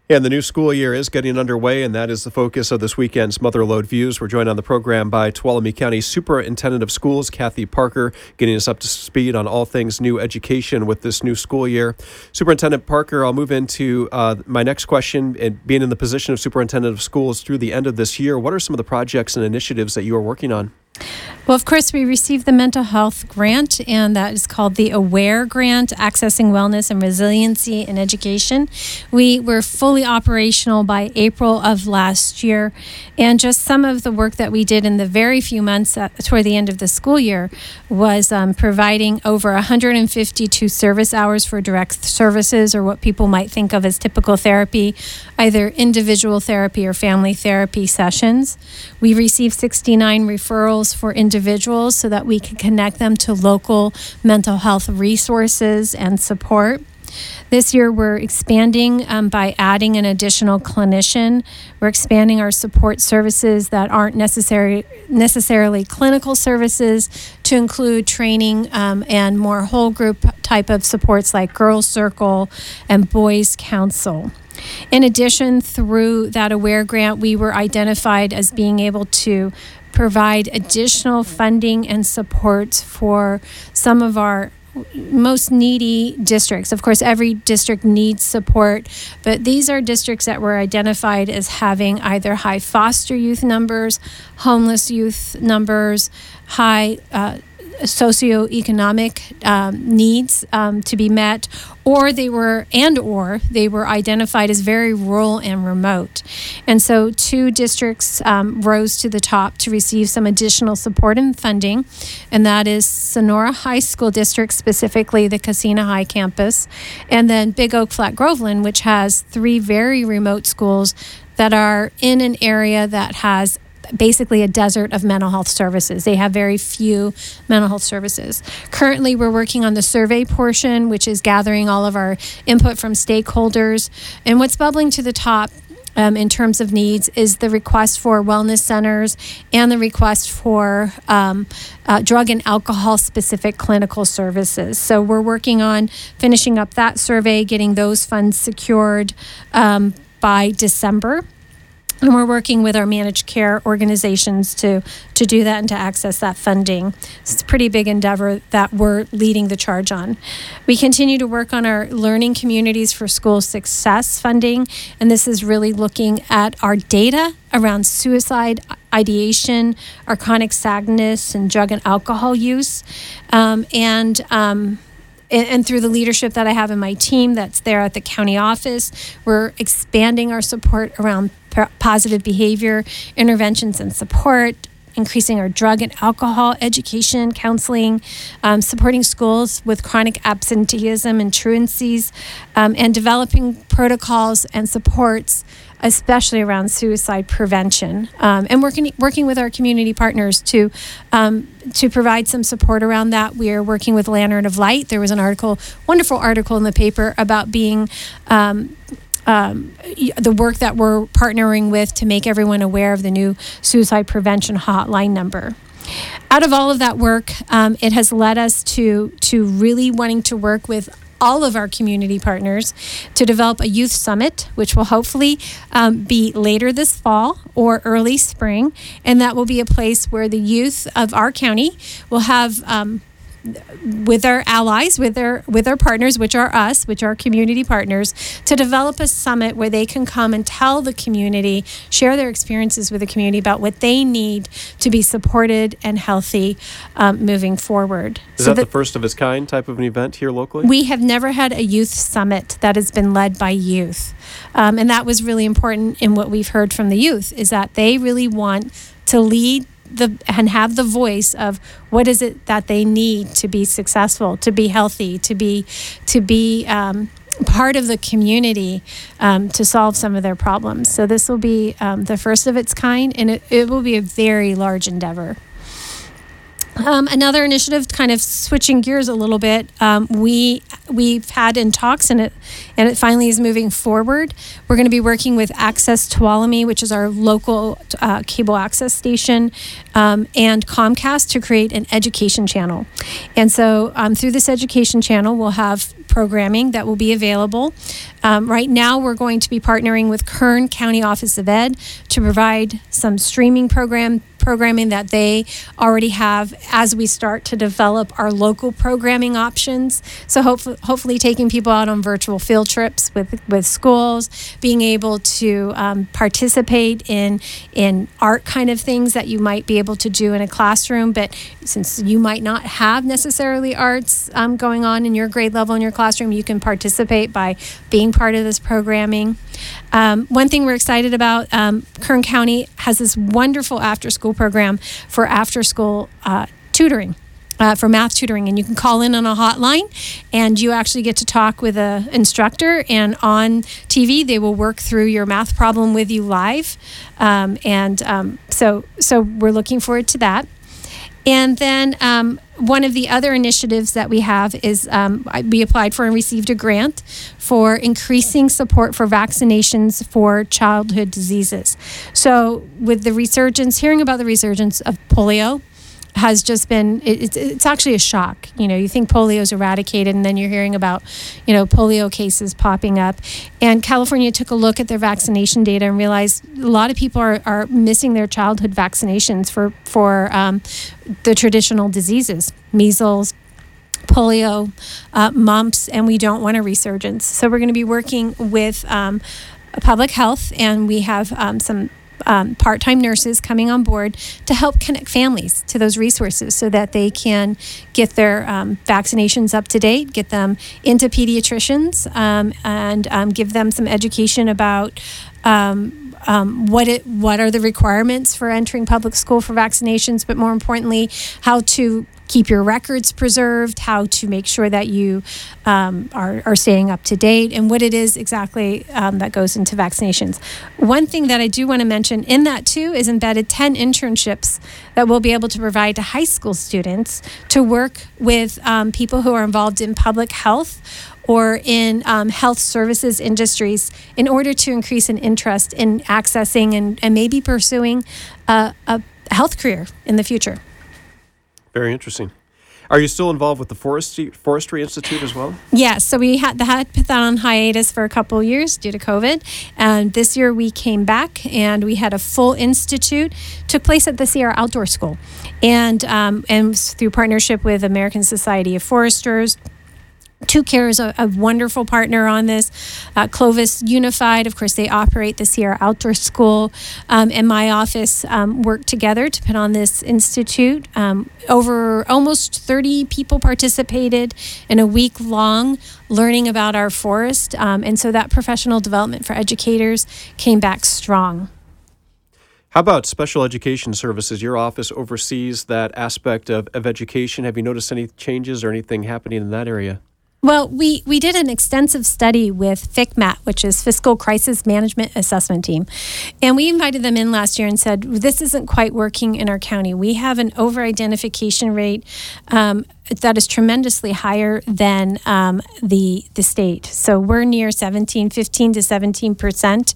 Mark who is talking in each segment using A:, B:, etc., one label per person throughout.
A: And the new school year is getting underway, and that is the focus of this weekend's Mother Lode Views. We're joined on the program by Tuolumne County Superintendent of Schools, Kathy Parker, getting us up to speed on all things new education with this new school year. Superintendent Parker, I'll move into my next question. And being in the position of Superintendent of Schools through the end of this year, what are some of the projects and initiatives that you are working on?
B: Well, of course, we received the mental health grant, and that is called the AWARE grant, Accessing Wellness and Resiliency in Education. We were fully operational by April of last year, and just some of the work that we did in the very few months toward the end of the school year was providing over 152 service hours for direct services, or what people might think of as typical therapy, either individual therapy or family therapy sessions. We received 69 referrals for individuals so that we can connect them to local mental health resources and support. This year, we're expanding by adding an additional clinician. We're expanding our support services that aren't necessarily clinical services to include training and more whole group type of supports like Girls Circle and Boys Council. In addition, through that AWARE grant, we were identified as being able to provide additional funding and support for some of our most needy districts. Of course, every district needs support, but these are districts that were identified as having either high foster youth numbers, homeless youth numbers, high socioeconomic needs to be met, or they were identified as very rural and remote. And so 2 districts rose to the top to receive some additional support and funding, and that is Sonora High School District, specifically the Casina High campus, and then Big Oak Flat Groveland, which has 3 very remote schools that are in an area that has basically a desert of mental health services. They have very few mental health services. Currently, we're working on the survey portion, which is gathering all of our input from stakeholders. And what's bubbling to the top in terms of needs is the request for wellness centers and the request for drug and alcohol specific clinical services. So we're working on finishing up that survey, getting those funds secured by December. And we're working with our managed care organizations to do that and to access that funding. It's a pretty big endeavor that we're leading the charge on. We continue to work on our Learning Communities for School Success funding, and this is really looking at our data around suicide ideation, our chronic sadness, and drug and alcohol use, and through the leadership that I have in my team that's there at the county office, we're expanding our support around positive behavior interventions and support, increasing our drug and alcohol education, counseling, supporting schools with chronic absenteeism and truancies, and developing protocols and supports, especially around suicide prevention, and working with our community partners to provide some support around that. We are working with Lantern of Light. There was an wonderful article in the paper about being the work that we're partnering with to make everyone aware of the new suicide prevention hotline number. Out of all of that work, it has led us to really wanting to work with all of our community partners to develop a youth summit, which will hopefully be later this fall or early spring. And that will be a place where the youth of our county will have with our allies, with our partners, which are us, which are community partners, to develop a summit where they can come and tell the community, share their experiences with the community about what they need to be supported and healthy moving forward.
A: Is that the first of its kind type of an event here locally?
B: We have never had a youth summit that has been led by youth. And that was really important in what we've heard from the youth, is that they really want to lead and have the voice of what is it that they need to be successful, to be healthy, to be part of the community, to solve some of their problems. So this will be the first of its kind, and it will be a very large endeavor. Another initiative, kind of switching gears a little bit, we've had in talks, and it finally is moving forward. We're going to be working with Access Tuolumne, which is our local cable access station, and Comcast to create an education channel. And so through this education channel, we'll have programming that will be available. Right now, we're going to be partnering with Kern County Office of Ed to provide some streaming programming that they already have as we start to develop our local programming options. So hopefully taking people out on virtual field trips with schools, being able to participate in art kind of things that you might be able to do in a classroom. But since you might not have necessarily arts going on in your grade level in your classroom, you can participate by being part of this programming. One thing we're excited about, Kern County has this wonderful after-school program for after-school tutoring, for math tutoring. And you can call in on a hotline, and you actually get to talk with an instructor. And on TV, they will work through your math problem with you live. So we're looking forward to that. And then one of the other initiatives that we have is we applied for and received a grant for increasing support for vaccinations for childhood diseases. So with the resurgence, hearing about the resurgence of polio has just been, it's actually a shock. You think polio is eradicated, and then you're hearing about, polio cases popping up. And California took a look at their vaccination data and realized a lot of people are missing their childhood vaccinations for the traditional diseases, measles, polio, mumps, and we don't want a resurgence. So we're going to be working with public health, and we have some part-time nurses coming on board to help connect families to those resources so that they can get their vaccinations up to date, get them into pediatricians, and give them some education about what are the requirements for entering public school for vaccinations, but more importantly, how to keep your records preserved, how to make sure that you are staying up to date, and what it is exactly that goes into vaccinations. One thing that I do want to mention in that too is embedded 10 internships that we'll be able to provide to high school students to work with people who are involved in public health or in health services industries in order to increase an interest in accessing and maybe pursuing a health career in the future.
A: Very interesting. Are you still involved with the Forestry Institute as well? Yes.
B: So we had put that on hiatus for a couple of years due to COVID. And this year we came back and we had a full institute. Took place at the Sierra Outdoor School. And through partnership with American Society of Foresters, TwoCare is a wonderful partner on this. Clovis Unified, of course, they operate the Sierra Outdoor School, and my office worked together to put on this institute. Over almost 30 people participated in a week long learning about our forest, and so that professional development for educators came back strong.
A: How about special education services? Your office oversees that aspect of education. Have you noticed any changes or anything happening in that area?
B: Well, we did an extensive study with FCMAT, which is Fiscal Crisis Management Assessment Team. And we invited them in last year and said, this isn't quite working in our county. We have an over-identification rate that is tremendously higher than the state. So we're near 15 to 17%.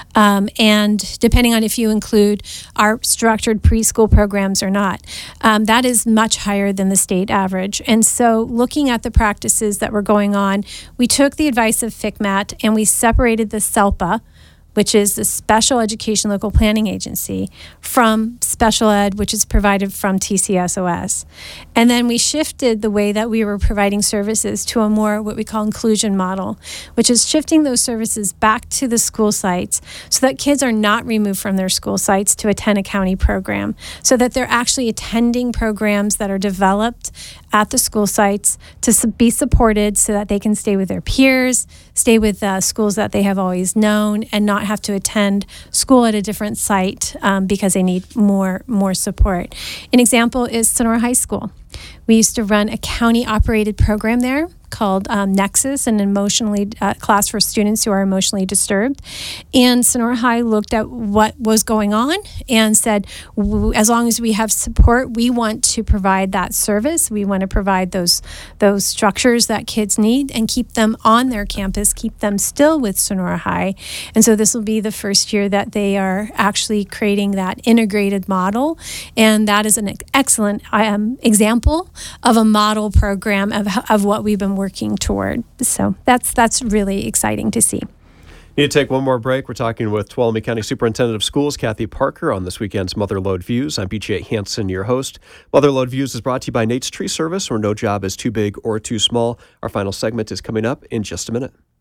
B: And depending on if you include our structured preschool programs or not, that is much higher than the state average. And so looking at the practices that were going on, we took the advice of FCMAT and we separated the SELPA, which is the Special Education Local Planning Agency, from special ed, which is provided from TCSOS. And then we shifted the way that we were providing services to a more what we call inclusion model, which is shifting those services back to the school sites so that kids are not removed from their school sites to attend a county program, so that they're actually attending programs that are developed at the school sites to be supported so that they can stay with their peers, stay with schools that they have always known, and not have to attend school at a different site because they need more support. An example is Sonora High School. We used to run a county-operated program there called Nexus, an emotionally class for students who are emotionally disturbed. And Sonora High looked at what was going on and said, as long as we have support, we want to provide that service. We want to provide those structures that kids need and keep them on their campus, keep them still with Sonora High. And so this will be the first year that they are actually creating that integrated model. And that is an excellent example of a model program of what we've been working toward. So that's really exciting to see.
A: Need to take one more break. We're talking with Tuolumne County Superintendent of Schools, Kathy Parker, on this weekend's Motherlode Views. I'm BJ Hansen, your host. Motherlode Views is brought to you by Nate's Tree Service, where no job is too big or too small. Our final segment is coming up in just a minute.